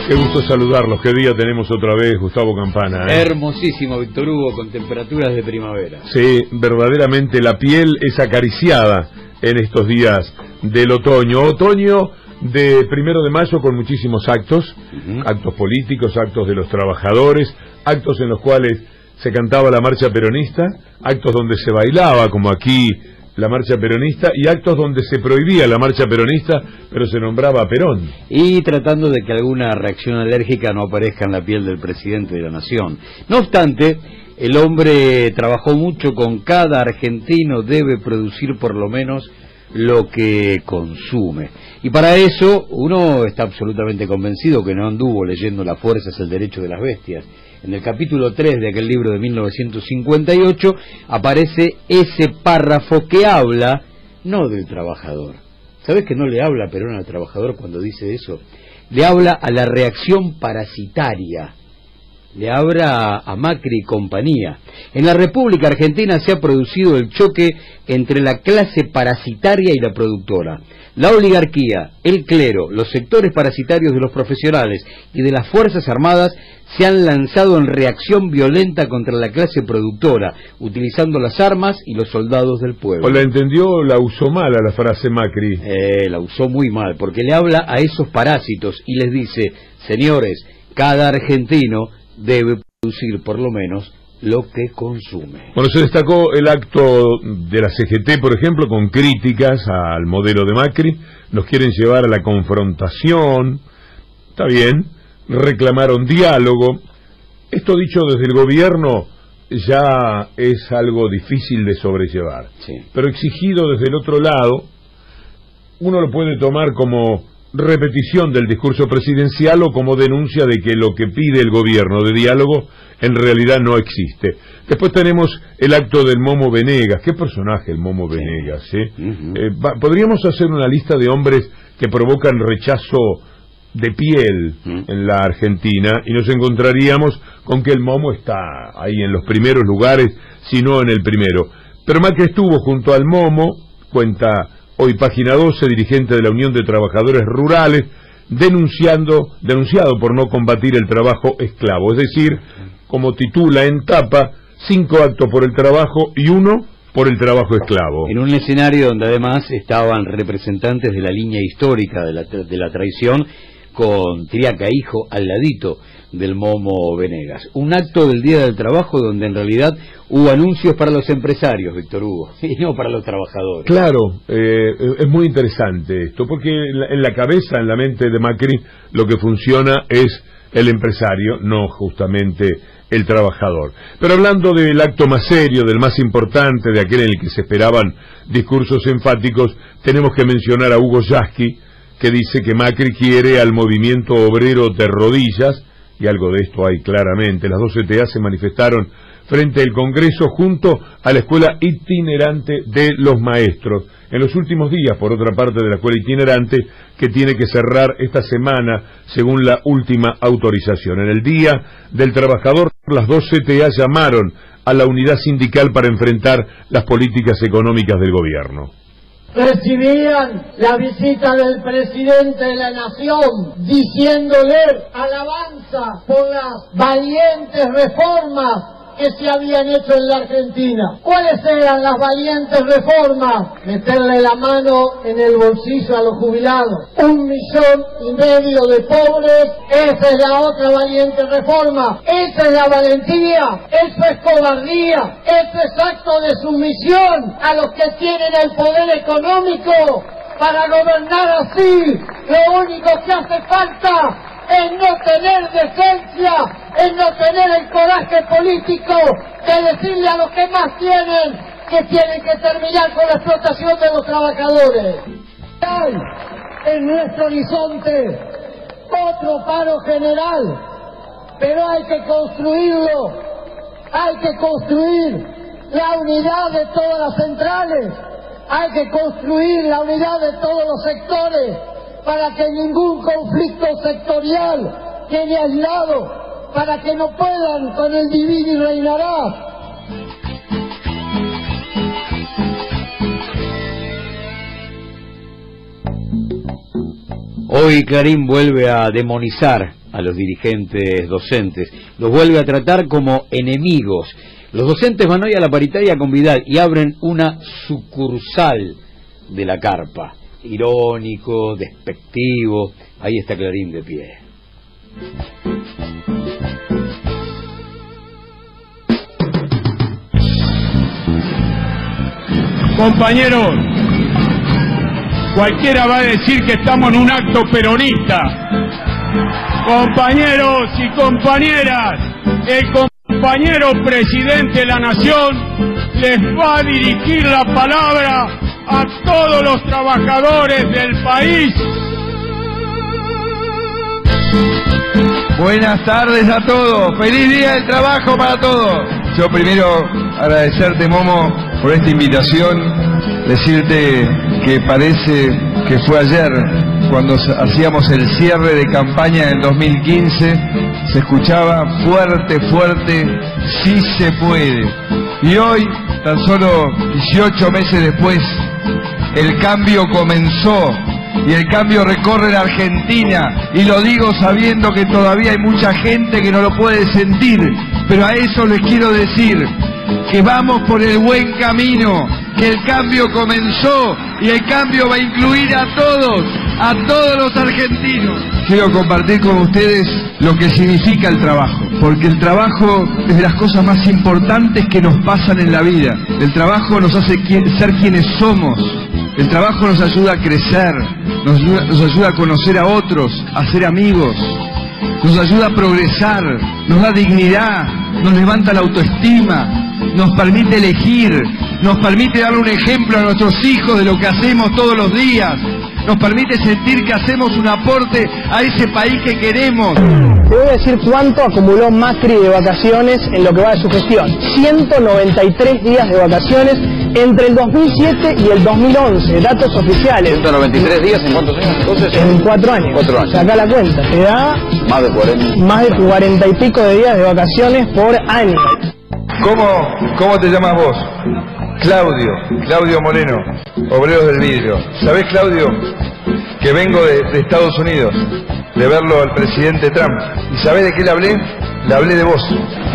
Qué gusto saludarlos. Qué día tenemos otra vez, Gustavo Campana, ¿eh? Hermosísimo, Víctor Hugo, con temperaturas de primavera. Sí, verdaderamente la piel es acariciada en estos días del otoño. Otoño de 1 de mayo con muchísimos actos, actos políticos, actos de los trabajadores, actos en los cuales se cantaba la marcha peronista, actos donde se bailaba, como aquí la marcha peronista, y actos donde se prohibía la marcha peronista, pero se nombraba a Perón. Y tratando de que alguna reacción alérgica no aparezca en la piel del presidente de la nación. No obstante, el hombre trabajó mucho con cada argentino, debe producir por lo menos lo que consume. Y para eso uno está absolutamente convencido que no anduvo leyendo La fuerza es el derecho de las bestias. En el capítulo 3 de aquel libro de 1958 aparece ese párrafo que habla no del trabajador. ¿Sabes que no le habla Perón al trabajador cuando dice eso? Le habla a la reacción parasitaria. Le habla a Macri y compañía. En la República Argentina se ha producido el choque entre la clase parasitaria y la productora. La oligarquía, el clero, los sectores parasitarios de los profesionales y de las Fuerzas Armadas se han lanzado en reacción violenta contra la clase productora, utilizando las armas y los soldados del pueblo. ¿O la entendió o la usó mal a la frase Macri? La usó muy mal, porque le habla a esos parásitos y les dice: señores, cada argentino debe producir por lo menos lo que consume. Bueno, se destacó el acto de la CGT, por ejemplo, con críticas al modelo de Macri. Nos quieren llevar a la confrontación. Está bien, reclamaron diálogo. Esto dicho desde el gobierno ya es algo difícil de sobrellevar. Sí. Pero exigido desde el otro lado, uno lo puede tomar como repetición del discurso presidencial o como denuncia de que lo que pide el gobierno de diálogo en realidad no existe. Después tenemos el acto del Momo Venegas. ¿Qué personaje el Momo Venegas? Podríamos hacer una lista de hombres que provocan rechazo de piel en la Argentina y nos encontraríamos con que el Momo está ahí en los primeros lugares, si no en el primero. Pero Macri estuvo junto al Momo, cuenta hoy Página 12, dirigente de la Unión de Trabajadores Rurales, denunciado por no combatir el trabajo esclavo. Es decir, como titula en tapa, 5 actos por el trabajo y 1 por el trabajo esclavo. En un escenario donde además estaban representantes de la línea histórica de la traición, con Triaca hijo al ladito del Momo Venegas. Un acto del Día del Trabajo donde en realidad hubo anuncios para los empresarios, Víctor Hugo, y no para los trabajadores. Claro, es muy interesante esto, porque en la cabeza, en la mente de Macri, lo que funciona es el empresario, no justamente el trabajador. Pero hablando del acto más serio, del más importante, de aquel en el que se esperaban discursos enfáticos, tenemos que mencionar a Hugo Yasky, que dice que Macri quiere al movimiento obrero de rodillas, y algo de esto hay claramente. Las dos CTA se manifestaron frente al Congreso junto a la Escuela Itinerante de los Maestros. En los últimos días, por otra parte, de la Escuela Itinerante, que tiene que cerrar esta semana según la última autorización. En el Día del Trabajador, las dos CTA llamaron a la unidad sindical para enfrentar las políticas económicas del gobierno. Recibían la visita del presidente de la nación diciéndole alabanza por las valientes reformas que se habían hecho en la Argentina. ¿Cuáles eran las valientes reformas? Meterle la mano en el bolsillo a los jubilados. 1,5 millones de pobres, esa es la otra valiente reforma. Esa es la valentía, eso es cobardía, eso es acto de sumisión a los que tienen el poder económico para gobernar así. Lo único que hace falta es no tener decencia, es no tener el coraje político de decirle a los que más tienen que tienen que terminar con la explotación de los trabajadores. Hay en nuestro horizonte otro paro general, pero hay que construirlo, hay que construir la unidad de todas las centrales, hay que construir la unidad de todos los sectores, para que ningún conflicto sectorial quede aislado, para que no puedan con el divide y reinará. Hoy Clarín vuelve a demonizar a los dirigentes docentes, los vuelve a tratar como enemigos. Los docentes van hoy a la paritaria con Vidal y abren una sucursal de la carpa. Irónico, despectivo, ahí está Clarín de pie. Compañeros, cualquiera va a decir que estamos en un acto peronista. Compañeros y compañeras, el compañero presidente de la Nación les va a dirigir la palabra a todos los trabajadores del país. Buenas tardes a todos, feliz día del trabajo para todos. Yo primero agradecerte, Momo, por esta invitación, decirte que parece que fue ayer cuando hacíamos el cierre de campaña del 2015, se escuchaba fuerte, fuerte, sí se puede. Y hoy, tan solo 18 meses después, el cambio comenzó. Y el cambio recorre la Argentina, y lo digo sabiendo que todavía hay mucha gente que no lo puede sentir, pero a eso les quiero decir que vamos por el buen camino, que el cambio comenzó y el cambio va a incluir a todos los argentinos. Quiero compartir con ustedes lo que significa el trabajo, porque el trabajo es de las cosas más importantes que nos pasan en la vida. El trabajo nos hace ser quienes somos. El trabajo nos ayuda a crecer, nos ayuda a conocer a otros, a ser amigos, nos ayuda a progresar, nos da dignidad, nos levanta la autoestima, nos permite elegir, nos permite darle un ejemplo a nuestros hijos de lo que hacemos todos los días, nos permite sentir que hacemos un aporte a ese país que queremos. Te voy a decir cuánto acumuló Macri de vacaciones en lo que va de su gestión. 193 días de vacaciones entre el 2007 y el 2011, datos oficiales. 193 días, ¿en cuántos años? Entonces, en 4 años. 4 años. Saca la cuenta, te da más de 40. Más de 40 y pico de días de vacaciones por año. ¿Cómo te llamas vos? Claudio Moreno, Obreros del Vidrio. ¿Sabés, Claudio, que vengo de Estados Unidos, de verlo al presidente Trump? ¿Y sabés de qué le hablé? Le hablé de vos,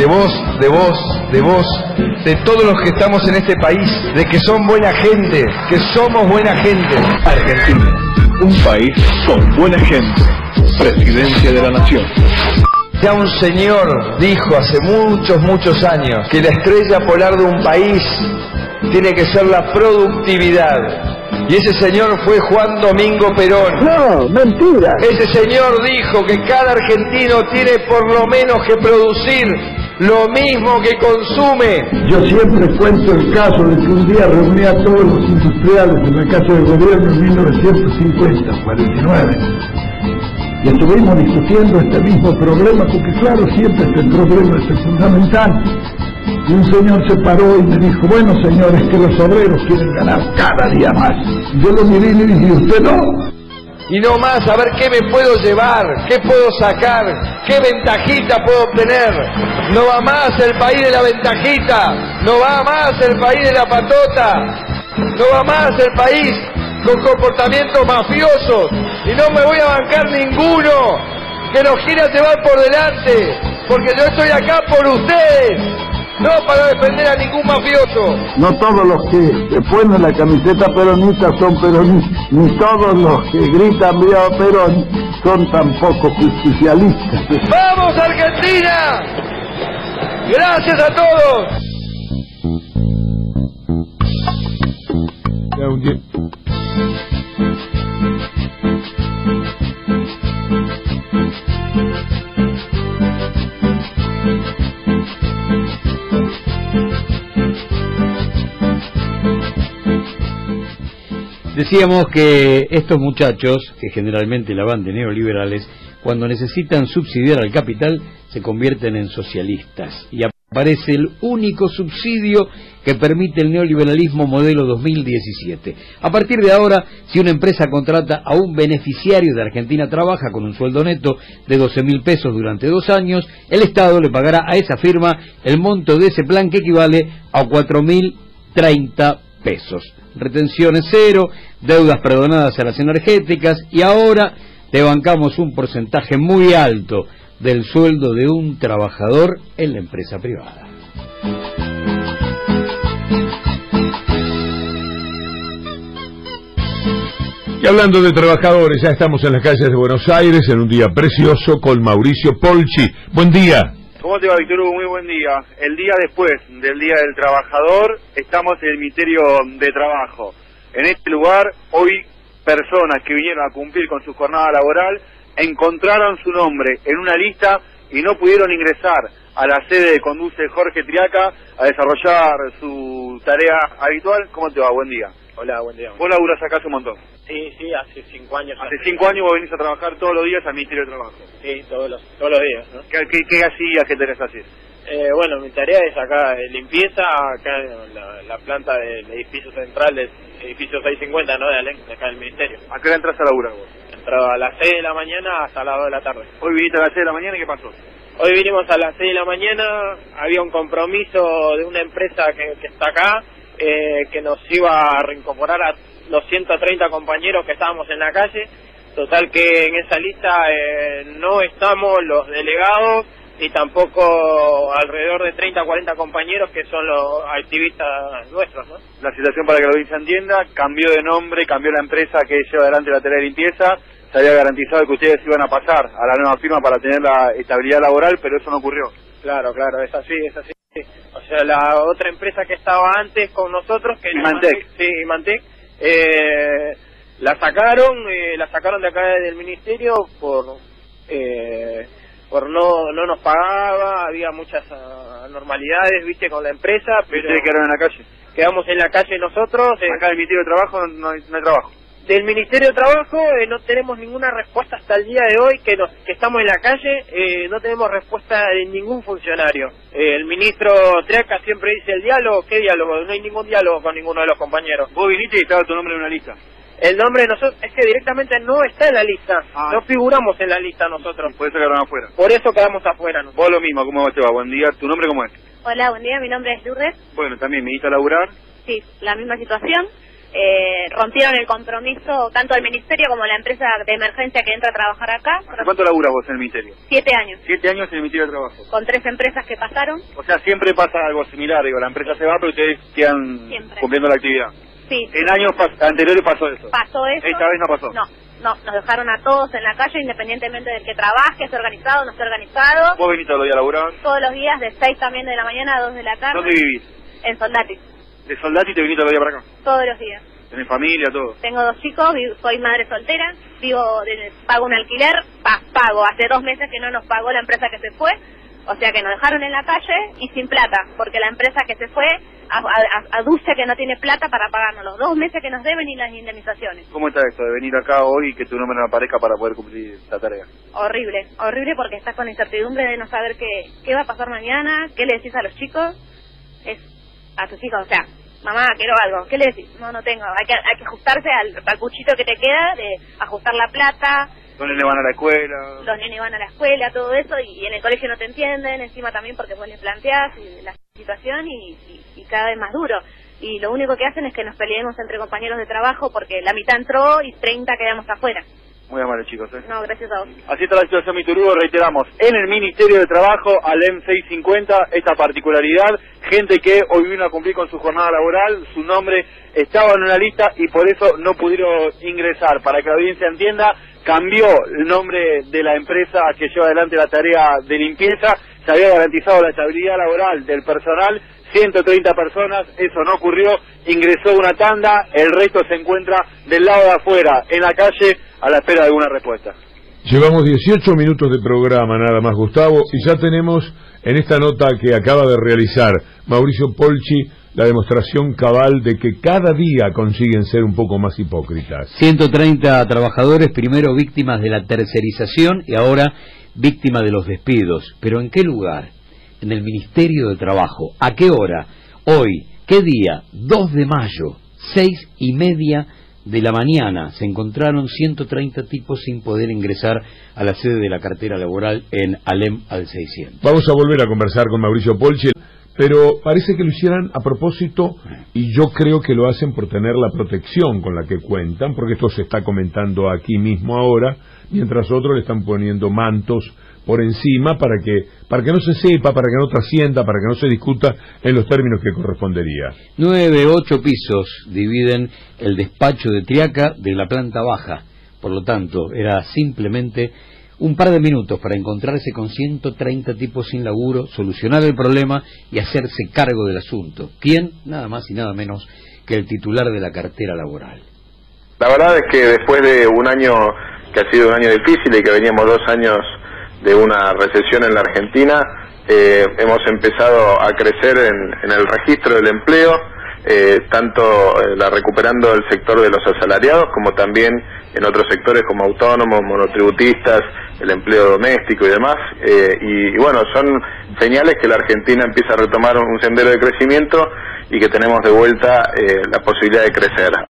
de todos los que estamos en este país, de que son buena gente, que somos buena gente. Argentina, un país con buena gente, presidencia de la nación. Ya un señor dijo hace muchos años que la estrella polar de un país tiene que ser la productividad. Y ese señor fue Juan Domingo Perón. No, mentira. Ese señor dijo que cada argentino tiene por lo menos que producir lo mismo que consume. Yo siempre cuento el caso de que un día reuní a todos los industriales en la Casa de Gobierno en 1950, 49. Y estuvimos discutiendo este mismo problema, porque claro, siempre este problema es fundamental. Y un señor se paró y me dijo, bueno señores, que los obreros quieren ganar cada día más. Y yo lo miré y le dije, ¿usted no? Y no más, a ver qué me puedo llevar, qué puedo sacar, qué ventajita puedo obtener. No va más el país de la ventajita, no va más el país de la patota, no va más el país con comportamientos mafiosos, y no me voy a bancar ninguno que nos quiera llevar por delante, porque yo estoy acá por ustedes, no para defender a ningún mafioso. No todos los que se ponen la camiseta peronista son peronistas, ni todos los que gritan viva Perón son tampoco justicialistas. ¡Vamos Argentina! ¡Gracias a todos! Decíamos que estos muchachos, que generalmente la van de neoliberales, cuando necesitan subsidiar al capital, se convierten en socialistas. Y aparece el único subsidio que permite el neoliberalismo modelo 2017. A partir de ahora, si una empresa contrata a un beneficiario de Argentina Trabaja con un sueldo neto de 12.000 pesos durante 2 años, el Estado le pagará a esa firma el monto de ese plan, que equivale a 4.030 pesos. Retenciones cero, deudas perdonadas a las energéticas, y ahora te bancamos un porcentaje muy alto del sueldo de un trabajador en la empresa privada. Y hablando de trabajadores, ya estamos en las calles de Buenos Aires en un día precioso con Mauricio Polchi. Buen día. ¿Cómo te va, Víctor Hugo? Muy buen día. El día después del Día del Trabajador, estamos en el Ministerio de Trabajo. En este lugar, hoy, personas que vinieron a cumplir con su jornada laboral encontraron su nombre en una lista y no pudieron ingresar a la sede de Conduce Jorge Triaca a desarrollar su tarea habitual. ¿Cómo te va? Buen día. Hola, buen día. Vos laburás acá hace un montón. Sí, hace 5 años. Hace 5 años vos venís a trabajar todos los días al Ministerio de Trabajo. Sí, todos los días, ¿no? ¿Qué hacías? ¿Qué tenés que hacer? Bueno, mi tarea es acá limpieza, acá en la planta del edificio central del edificio 650, ¿no? De Alem, de acá del Ministerio. ¿A qué hora entras a laburar vos? Entro a las 6 de la mañana hasta las 2 de la tarde. Hoy viniste a las 6 de la mañana y ¿qué pasó? Hoy vinimos a las 6 de la mañana, había un compromiso de una empresa que está acá, que nos iba a reincorporar a los 130 compañeros que estábamos en la calle. Total que en esa lista no estamos los delegados y tampoco alrededor de 30 a 40 compañeros que son los activistas nuestros, ¿no? La situación, para que la audiencia entienda, cambió de nombre, cambió la empresa que lleva adelante la tarea de limpieza. Se había garantizado que ustedes iban a pasar a la nueva firma para tener la estabilidad laboral, pero eso no ocurrió. Claro, es así. O sea, la otra empresa que estaba antes con nosotros, que Imantec. Sí, Imantec, la sacaron de acá del ministerio por no nos pagaba, había muchas anormalidades, viste, con la empresa, pero ¿Ustedes quedaron en la calle? Quedamos en la calle nosotros. Acá en el Ministerio de Trabajo no hay trabajo. Del Ministerio de Trabajo no tenemos ninguna respuesta hasta el día de hoy que estamos en la calle, no tenemos respuesta de ningún funcionario. El ministro Triaca siempre dice el diálogo. ¿Qué diálogo? No hay ningún diálogo con ninguno de los compañeros. Vos viniste y estaba tu nombre en una lista. El nombre de nosotros es que directamente no está en la lista, no figuramos en la lista nosotros. Por eso quedaron afuera. Por eso quedamos afuera nosotros. Vos lo mismo, ¿cómo te va? Buen día, ¿tu nombre cómo es? Hola, buen día, mi nombre es Lourdes. Bueno, también viniste a laburar. Sí, la misma situación. Rompieron el compromiso tanto el ministerio como la empresa de emergencia que entra a trabajar acá. ¿Hace cuánto laburas vos en el ministerio? 7 años. 7 años en el Ministerio de Trabajo. Con 3 empresas que pasaron. O sea, siempre pasa algo similar, digo, la empresa se va, pero ustedes quedan cumpliendo la actividad. Sí. En años anteriores pasó eso. Pasó eso. Esta vez no pasó. No, nos dejaron a todos en la calle, independientemente del que trabaje, esté organizado, no esté organizado. ¿Vos viniste todos los días a laburar? Todos los días, de 6 también de la mañana a 2 de la tarde. ¿Dónde vivís? En Soldati. ¿De Soldati te viniste todos los días para acá? Todos los días. ¿Tenés familia, todo? Tengo 2 chicos, soy madre soltera, pago un alquiler, pago. Hace 2 meses que no nos pagó la empresa que se fue, o sea que nos dejaron en la calle y sin plata, porque la empresa que se fue aduce que no tiene plata para pagarnos los 2 meses que nos deben y las indemnizaciones. ¿Cómo está esto de venir acá hoy y que tu nombre no aparezca para poder cumplir esta tarea? Horrible porque estás con incertidumbre de no saber qué va a pasar mañana, qué le decís a los chicos, a tus hijos, o sea, mamá, quiero algo, ¿qué le decís? No tengo, hay que ajustarse al cuchito que te queda, de ajustar la plata. Los nenes van a la escuela. Los nenes van a la escuela, todo eso, y en el colegio no te entienden, encima también porque vos les planteás la situación y cada vez más duro. Y lo único que hacen es que nos peleemos entre compañeros de trabajo porque la mitad entró y 30 quedamos afuera. Muy amables, chicos. No, gracias a vos. Así está la situación, Víctor Hugo. Reiteramos, en el Ministerio de Trabajo, Alem 650, esta particularidad, gente que hoy vino a cumplir con su jornada laboral, su nombre estaba en una lista y por eso no pudieron ingresar. Para que la audiencia entienda, cambió el nombre de la empresa que lleva adelante la tarea de limpieza, se había garantizado la estabilidad laboral del personal, 130 personas, eso no ocurrió, ingresó una tanda, el resto se encuentra del lado de afuera, en la calle, a la espera de alguna respuesta. Llevamos 18 minutos de programa nada más, Gustavo, y ya tenemos en esta nota que acaba de realizar Mauricio Polchi la demostración cabal de que cada día consiguen ser un poco más hipócritas. 130 trabajadores, primero víctimas de la tercerización y ahora víctimas de los despidos. ¿Pero en qué lugar? En el Ministerio de Trabajo. ¿A qué hora? Hoy. ¿Qué día? 2 de mayo, 6:30 de la mañana. Se encontraron 130 tipos sin poder ingresar a la sede de la cartera laboral en Alem al 600. Vamos a volver a conversar con Mauricio Polchi. pero parece que lo hicieran a propósito, y yo creo que lo hacen por tener la protección con la que cuentan, porque esto se está comentando aquí mismo ahora, mientras otros le están poniendo mantos por encima para que no se sepa, para que no trascienda, para que no se discuta en los términos que correspondería. 9, 8 pisos dividen el despacho de Triaca de la planta baja. Por lo tanto, era simplemente un par de minutos para encontrarse con 130 tipos sin laburo, solucionar el problema y hacerse cargo del asunto. ¿Quién? Nada más y nada menos que el titular de la cartera laboral. La verdad es que después de un año que ha sido un año difícil y que veníamos 2 años de una recesión en la Argentina, hemos empezado a crecer en el registro del empleo, tanto recuperando el sector de los asalariados como también en otros sectores como autónomos, monotributistas, el empleo doméstico y demás, y bueno, son señales que la Argentina empieza a retomar un sendero de crecimiento y que tenemos de vuelta la posibilidad de crecer.